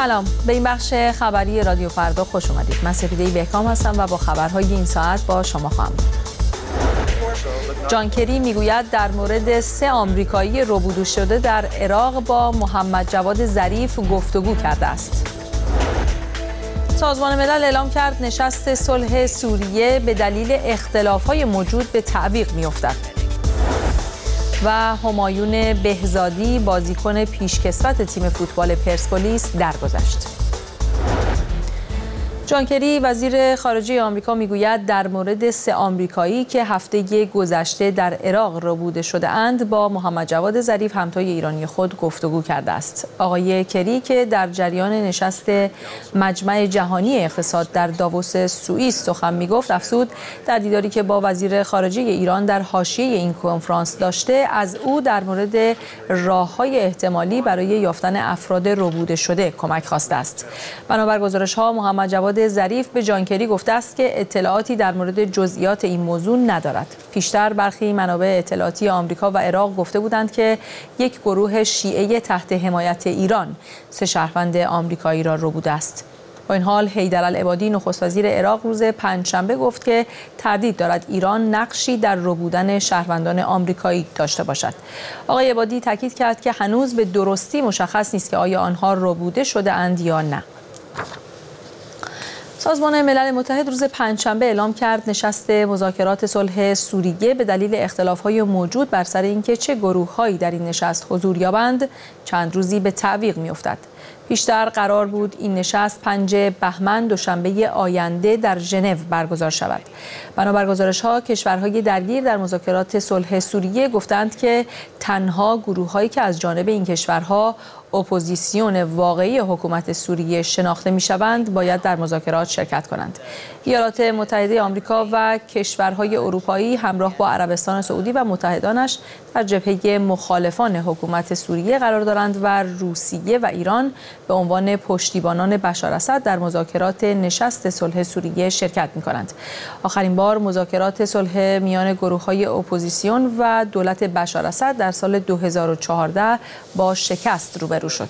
سلام، به این بخش خبری رادیو فردا خوش اومدید. من سپیده بهکام هستم و با خبرهای این ساعت با شما خواهم بود. جان کری میگوید در مورد 3 آمریکایی ربوده شده در عراق با محمد جواد ظریف گفتگو کرده است. سازمان ملل اعلام کرد نشست صلح سوریه به دلیل اختلاف‌های موجود به تعویق می‌افتد. و همایون بهزادی بازیکن پیشکسوت تیم فوتبال پرسپولیس درگذشت. جان کری وزیر خارجه آمریکا میگوید در مورد 3 آمریکایی که هفته گذشته در عراق ربوده شده اند با محمد جواد ظریف همتای ایرانی خود گفتگو کرده است. آقای کری که در جریان نشست مجمع جهانی اقتصاد در داووس سوئیس سخن میگفت افزود در دیداری که با وزیر خارجه ایران در حاشیه این کنفرانس داشته از او در مورد راه‌های احتمالی برای یافتن افراد ربوده شده کمک خواسته است. بنابر گزارش‌ها محمد جواد ظریف به جان کری گفته است که اطلاعاتی در مورد جزئیات این موضوع ندارد. پیشتر برخی منابع اطلاعاتی آمریکا و عراق گفته بودند که یک گروه شیعه تحت حمایت ایران 3 شهروند آمریکایی را ربوده است. با این حال حیدرالعبادی نخست وزیر عراق روز پنجشنبه گفت که تردید دارد ایران نقشی در ربودن شهروندان آمریکایی داشته باشد. آقای عبادی تاکید کرد که هنوز به درستی مشخص نیست که آیا آنها ربوده شده اند یا نه. سازمان ملل متحد روز پنجشنبه اعلام کرد نشست مذاکرات صلح سوریه به دلیل اختلاف‌های موجود بر سر اینکه چه گروه‌هایی در این نشست حضور یابند چند روزی به تعویق می‌افتد. پیشتر قرار بود این نشست 5 بهمن دوشنبه آینده در ژنو برگزار شود. بنابر گزارش‌ها کشورهای درگیر در مذاکرات صلح سوریه گفتند که تنها گروه‌هایی که از جانب این کشورها اپوزیسیون واقعی حکومت سوریه شناخته می‌شوند باید در مذاکرات شرکت کنند. ایالات متحده آمریکا و کشورهای اروپایی همراه با عربستان سعودی و متحدانش در جبهه مخالفان حکومت سوریه قرار دارند و روسیه و ایران به عنوان پشتیبانان بشار اسد در مذاکرات نشست صلح سوریه شرکت می‌کنند. آخرین بار مذاکرات صلح میان گروه‌های اپوزیسیون و دولت بشار اسد در سال 2014 با شکست روبرو شد.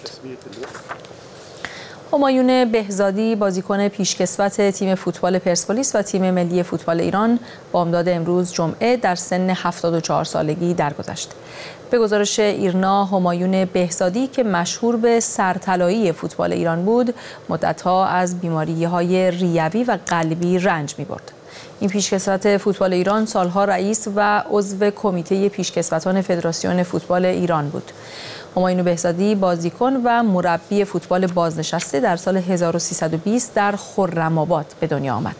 همایون بهزادی بازیکن پیشکسوت تیم فوتبال پرسپولیس و تیم ملی فوتبال ایران بامداد امروز جمعه در سن 74 سالگی درگذشت. به گزارش ایرنا همایون بهزادی که مشهور به سرطلایی فوتبال ایران بود مدت‌ها از بیماری‌های ریوی و قلبی رنج می‌برد. این پیشکسوت فوتبال ایران سالها رئیس و عضو کمیته پیشکسوتان فدراسیون فوتبال ایران بود. همایون بهزادی بازیکن و مربی فوتبال بازنشسته در سال 1320 در خرم‌آباد به دنیا آمد.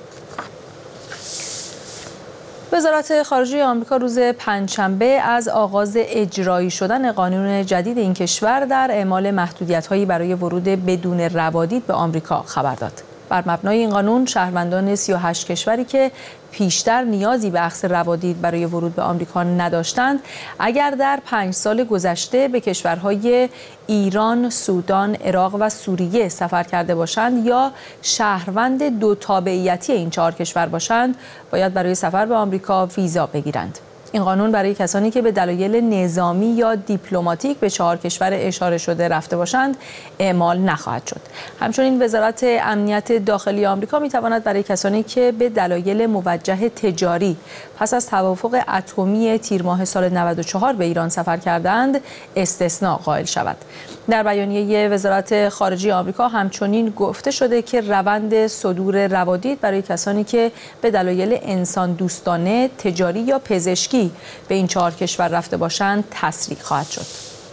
وزارت خارجه آمریکا روز پنجشنبه از آغاز اجرایی شدن قانون جدید این کشور در اعمال محدودیت‌هایی برای ورود بدون روادید به آمریکا خبر داد. بر مبنای این قانون شهروندان 38 کشوری که پیشتر نیازی به اخذ روادید برای ورود به آمریکا نداشتند اگر در 5 سال گذشته به کشورهای ایران، سودان، عراق و سوریه سفر کرده باشند یا شهروند 2 تابعیتی این 4 کشور باشند باید برای سفر به آمریکا ویزا بگیرند. این قانون برای کسانی که به دلایل نظامی یا دیپلماتیک به 4 کشور اشاره شده رفته باشند اعمال نخواهد شد. همچنین وزارت امنیت داخلی آمریکا می‌تواند برای کسانی که به دلایل موجه تجاری پس از توافق اتمی تیر ماه سال 94 به ایران سفر کردند استثناء قائل شود. در بیانیه وزارت خارجه آمریکا همچنین گفته شده که روند صدور روادید برای کسانی که به دلایل انسان دوستانه، تجاری یا پزشکی به این 4 کشور رفته باشند تسریع خواهد شد.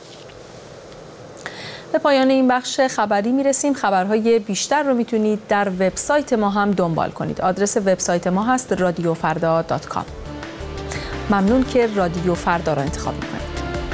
به پایان این بخش خبری میرسیم. خبرهای بیشتر رو میتونید در وبسایت ما هم دنبال کنید. آدرس وبسایت ما هست radiofarda.com. ممنون که رادیو فردا را انتخاب میکنید.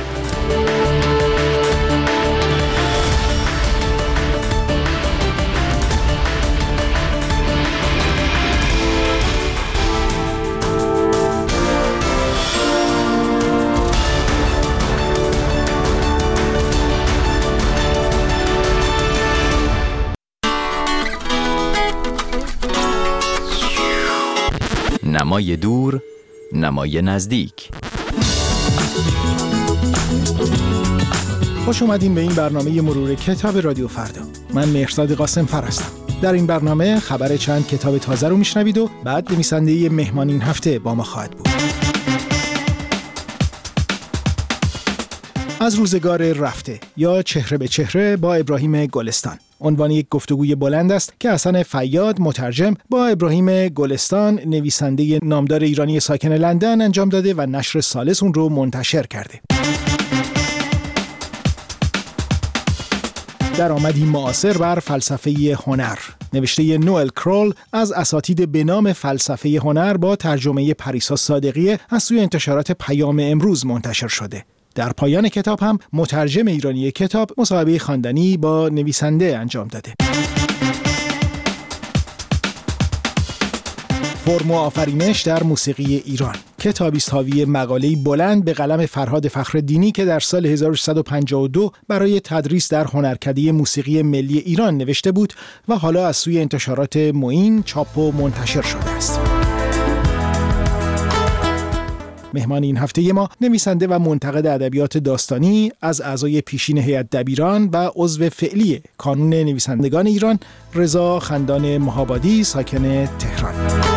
نمای دور، نمای نزدیک. خوش اومدین به این برنامه مرور کتاب رادیو فردا. من مهرزاد قاسم‌فر هستم. در این برنامه خبر چند کتاب تازه رو میشنوید و بعد نویسنده مهمان این هفته با ما خواهد بود. از روزگار رفته یا چهره به چهره با ابراهیم گلستان عنوان یک گفتگوی بلند است که حسن فیاد مترجم با ابراهیم گلستان نویسنده نامدار ایرانی ساکن لندن انجام داده و نشر ثالث اون رو منتشر کرده. درآمدی معاصر بر فلسفه هنر، نوشته نوئل کرول از اساتید به نام فلسفه هنر با ترجمه پریسا صادقی از سوی انتشارات پیام امروز منتشر شده. در پایان کتاب هم مترجم ایرانی کتاب مصاحبه خواندنی با نویسنده انجام داده. فرم و آفرینش در موسیقی ایران، کتابی است حاوی مقاله‌ای بلند به قلم فرهاد فخرالدینی که در سال 1352 برای تدریس در هنرکده موسیقی ملی ایران نوشته بود و حالا از سوی انتشارات معین چاپ و منتشر شده است. مهمان این هفته ما نویسنده و منتقد ادبیات داستانی، از اعضای پیشین هیئت دبیران و عضو فعلی کانون نویسندگان ایران، رضا خندان مهابادی ساکن تهران.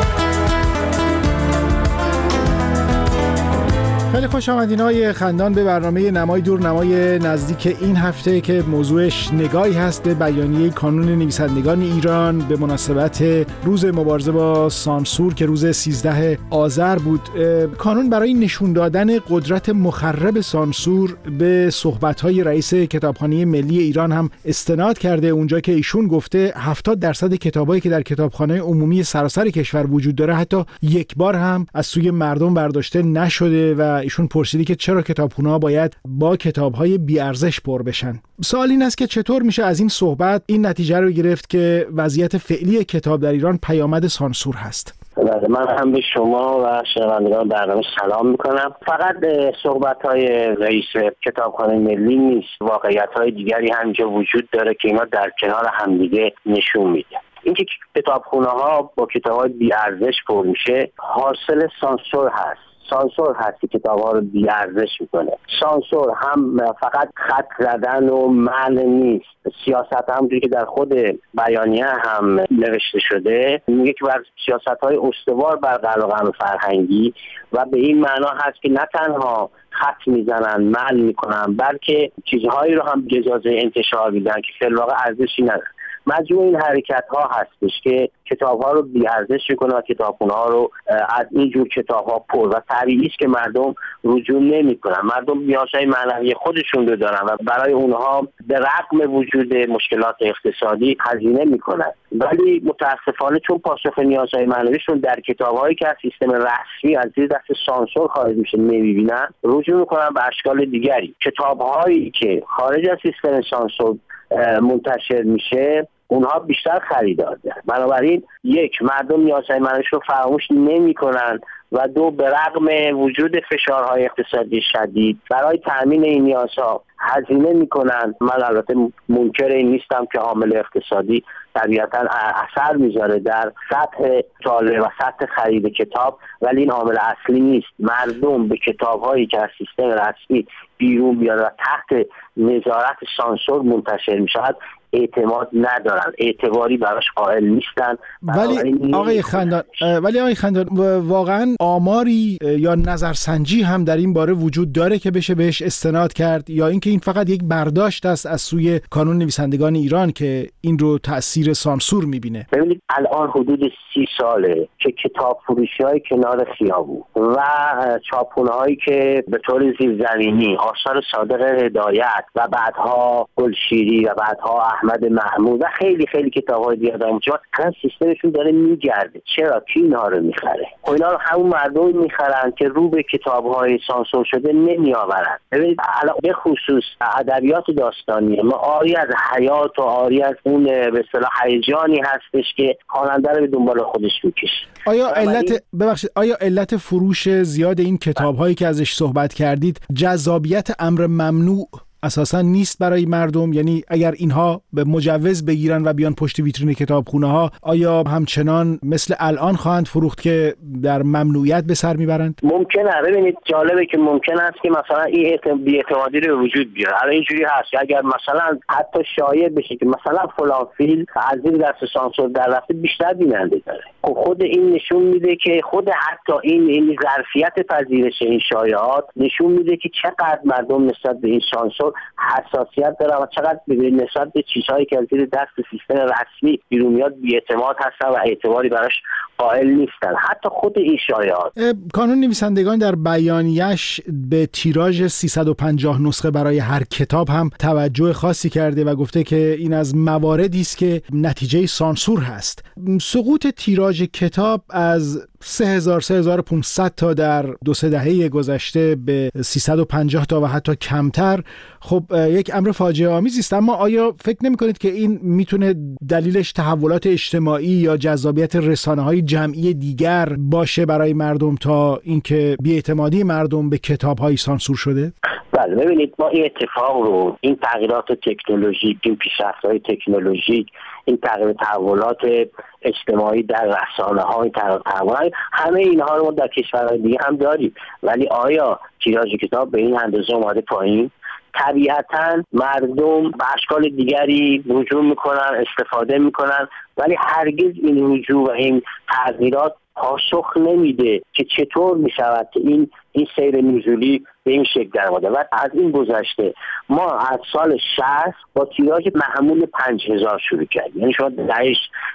خیلی خوش آمدین آقای خندان به برنامه نمای دور نمای نزدیک این هفته که موضوعش نگاهی هست به بیانیه کانون نویسندگان ایران به مناسبت روز مبارزه با سانسور که روز 13 آذر بود. کانون برای نشون دادن قدرت مخرب سانسور به صحبت‌های رئیس کتابخانه ملی ایران هم استناد کرده، اونجا که ایشون گفته 70% کتابایی که در کتابخانه عمومی سراسر کشور وجود داره حتی یک بار هم از سوی مردم برداشته نشده و ایشون پرسیدی که چرا کتابخونه‌ها باید با کتاب‌های بی‌ارزش پر بشن. سوال این است که چطور میشه از این صحبت این نتیجه رو گرفت که وضعیت فعلی کتاب در ایران پیامد سانسور هست؟ من هم به شما و شنوندگان برنامه سلام میکنم. فقط صحبت‌های رئیس کتابخانه ملی نیست، واقعیت‌های دیگری هم اینجا وجود داره که اینا در کنار همدیگه نشون میده. اینکه کتابخونه‌ها با کتاب‌های بی‌ارزش پر میشه حاصل سانسور هست. سانسور هست که کتاب‌ها رو بی‌ارزش میکنه. سانسور هم فقط خط زدن و منع نیست، سیاست همونجوری که در خود بیانیه هم نوشته شده میگه که بر سیاست‌های استوار بر قلمرو فرهنگی و به این معنا هست که نه تنها خط میزنن منع میکنن بلکه چیزهایی رو هم اجازه انتشار میدن که فی الواقع ارزشی نداره. مجموع این حرکت ها هستش که کتاب ها رو بی‌ارزش میکنه و کتابخونه ها رو از اینجور کتاب ها پر و طبیعی است که مردم رجوع نمیکنن. مردم نیازهای معنوی خودشون رو دارن و برای اونها به رغم وجود مشکلات اقتصادی هزینه میکنن، ولی متاسفانه چون پاسخ نیازهای معنویشون در کتاب هایی که از سیستم رسمی از زیر دست سانسور خارج میشه نمیبینن، رجوع میکنن به اشکال دیگری. کتاب هایی که خارج از سیستم سانسور منتشر میشه اونها بیشتر خریدار دارن. بنابراین یک، مردم نیازهای معنویشون رو فراموش نمی‌کنن و دو، به رغم وجود فشارهای اقتصادی شدید برای تأمین این نیازها هزینه میکنن. من البته منکر این نیستم که عامل اقتصادی طبیعتا اثر میذاره در سطح طالب و سطح خرید کتاب، ولی این عامل اصلی نیست. مردم به کتاب‌هایی که از سیستم رسمی بیرون بیاد و تحت نظارت سانسور منتشر میشود اعتماد ندارن، اعتباری براش قائل نیستن. ولی آقای خندان واقعا آماری یا نظرسنجی هم در این باره وجود داره که بشه بهش استناد کرد، یا اینکه این فقط یک برداشت است از سوی کانون نویسندگان ایران که این رو تأثیر سانسور میبینه؟ ببینید الان حدود 30 ساله که کتاب فروشی‌های کنار خیابون و چاپخونه‌هایی که به طور زیرزمینی آثار صادق هدایت و بعدها گلشیری و بعدها احمد محمود و خیلی خیلی کتاب‌های دیگه دارن، چون سیستمشون داره میگرده. چرا کی اینا رو میخره؟ اینا رو همون مردم میخرن که رو به کتاب‌های سانسور شده نمیآورن. ببینید به خصوص ادبیات داستانی ما آری از حیات و آری از اون به اصطلاح هیجانی هستش که خواننده رو به دنبال خودش میکشه. آیا علت فروش زیاد این کتاب‌هایی که ازش صحبت کردید جذابیت امر ممنوع اساسا نیست برای مردم؟ یعنی اگر اینها به مجوز بگیرن و بیان پشت ویترین کتابخونه‌ها، آیا همچنان مثل الان خواهند فروخت که در ممنوعیت به سر میبرند؟ ممکنه. ببینید جالبه که ممکن است که مثلا این بی‌اعتمادی رو وجود بیاره. الان اینجوری هست که اگر مثلا حتی شایع بشه که مثلا فلان فیلم از زیر دست سانسور در رفته، بیشتر بیننده داره. خود این نشون میده که خود حتی این ظرفیت پذیرش این شایعات نشون میده که چقدر مردم نسبت به این سانسور حساسیت دارن و چقدر نسبت به چیزهایی که از زیر دست سیستم رسمی بیرون میاد بی‌اعتماد هستن و اعتباری براش قائل نیستن. حتی خود این شایعات. کانون نویسندگان در بیانیه‌اش به تیراژ 350 نسخه برای هر کتاب هم توجه خاصی کرده و گفته که این از مواردی است که نتیجه سانسور هست. سقوط تیراژ کتاب از 3500 تا در 2-3 دهه گذشته به 350 تا و حتی کمتر، خب یک امر فاجعه آمیزی است. اما آیا فکر نمی‌کنید که این میتونه دلیلش تحولات اجتماعی یا جذابیت رسانه‌های جمعی دیگر باشه برای مردم تا اینکه بی‌اعتمادی مردم به کتاب‌های سانسور شده؟ بله، ببینید ما این اتفاق رو، این تغییرات تکنولوژیک، این پیشرفت‌های تکنولوژیک، این تحولات اجتماعی در رسانه‌ها، این تحولات، همه اینها رو ما در کشورهای دیگه هم داریم. ولی آیا تیراژ کتاب به این اندازه اومده پایین؟ طبیعتاً مردم به اشکال دیگری رجوع میکنن، استفاده میکنن، ولی هرگز این رجوع و این تغییرات پاسخ نمیده که چطور میشود که این سیر نزولی به این شکل در اومده. و از این گذشته ما از سال 60 با تیراژ معمول 5000 شروع کردیم. یعنی شما دهه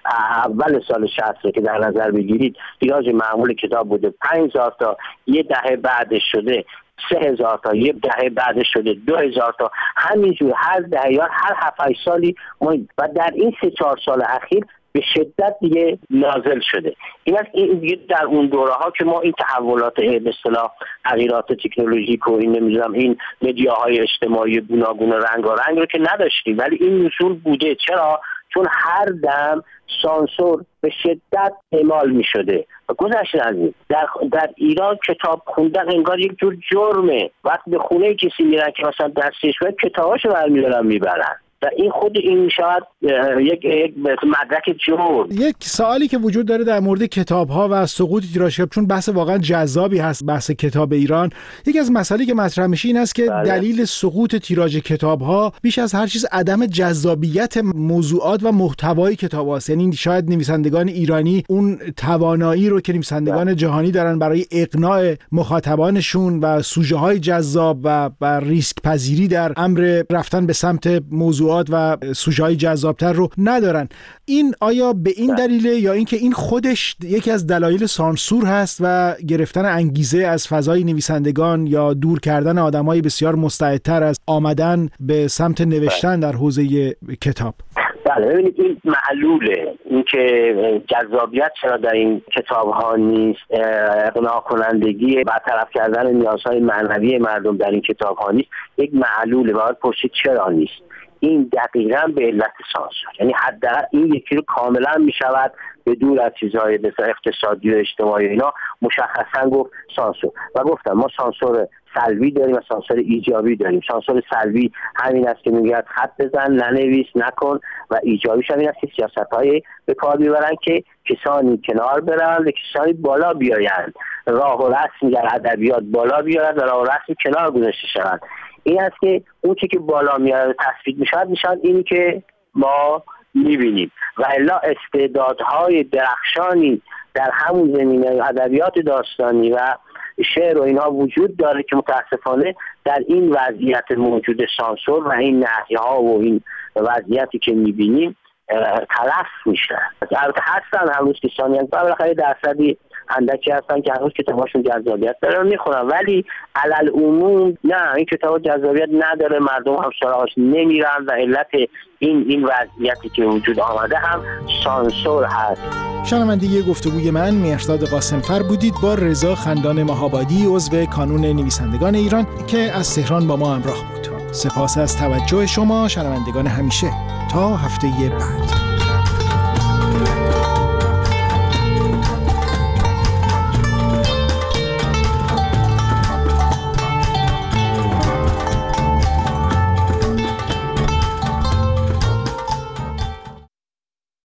اول سال 60 که در نظر بگیرید، تیراژ معمول کتاب بوده 5000 تا، یه دهه بعدش شده 3000 تا، یه دهه بعدش شده 2000 تا، همینجور هر دهه یا هر 7-8 سالی ما، و در این 3-4 سال اخیر به شدت دیگه نازل شده. این است این دیگه در اون دوره ها که ما این تحولات به اصطلاح تغییرات تکنولوژیک و این نمیدونم این مدیاهای اجتماعی گوناگون رنگارنگ رو که نداشتیم، ولی این اصول بوده. چرا؟ چون هر دم سانسور به شدت اعمال می شده. و گذشته از این در ایران کتاب خوندن انگار یک جور جرمه. وقتی به خونه کسی میرن که مثلا دستش باید کتاباشو برمیدارن میبرن، و این خود این شاید یک مدرک جرم. یک سوالی که وجود داره در مورد کتاب‌ها و سقوط تیراژ، چون بحث واقعا جذابی هست بحث کتاب ایران، یکی از مسائلی که مطرح میشه این است که دلیل سقوط تیراژ کتاب‌ها بیش از هر چیز عدم جذابیت موضوعات و محتوای کتاب‌هاست. یعنی شاید نویسندگان ایرانی اون توانایی رو که نویسندگان جهانی دارن برای اقناع مخاطبانشون و سوژه‌های جذاب و ریسک پذیری در امر رفتن به سمت موضوعات و سوژه‌های جذابتر رو ندارن. این آیا به این دلیله یا اینکه این خودش یکی از دلایل سانسور هست و گرفتن انگیزه از فضای نویسندگان یا دور کردن آدمای بسیار مستعدتر از آمدن به سمت نوشتن در حوزه کتاب؟ بله، ببینید این معلوله، این که جذابیت چرا در این کتاب ها نیست، اقناع کنندگی برطرف کردن نیازهای معنوی مردم در این کتاب ها نیست، یک معلوله. باید پرسید چرا نیست. این دقیقاً به علت سانسور، یعنی حداقل این یکی رو کاملا می شود به دور از چیزهای مثل اقتصادی و اجتماعی اینا مشخصا گفت سانسور. و گفتم ما سانسور سلبی داریم و سانسور ایجابی داریم. سانسور سلبی همین است که میگه خط بزن، ننویس، نکن، و ایجابیش همین است که سیاست‌های به کار میبرن که کسانی کنار برن و کسانی بالا بیایند، راه و رسم در ادبیات بالا بیارن و راه و رسم کنار گذاشته شوند. این است که اون چیزی که بالا میاد تثبیت میشن اینی که ما میبینیم، و الا استعدادهای درخشانی در همون زمینه ادبیات داستانی و شعر و اینها وجود داره که متاسفانه در این وضعیت موجود سانسور و این نهی‌ها و این وضعیتی که میبینیم تلف میشن. البته هستن هنوز کسانی هستن، بالاخره درصدی اندکی هستن که هنوز کتاباشون جذابیت داره رو میخونن، ولی علل عموم نه، این کتاب جذابیت نداره، مردم هم سراغش نمیرن و علت این وضعیتی که وجود آمده هم سانسور هست. شنونده گفتگوی من مهرداد قاسمفر بودید با رضا خندان مهابادی، عضو کانون نویسندگان ایران که از تهران با ما همراه بود. سپاس از توجه شما شنوندگان همیشه. تا هفته بعد.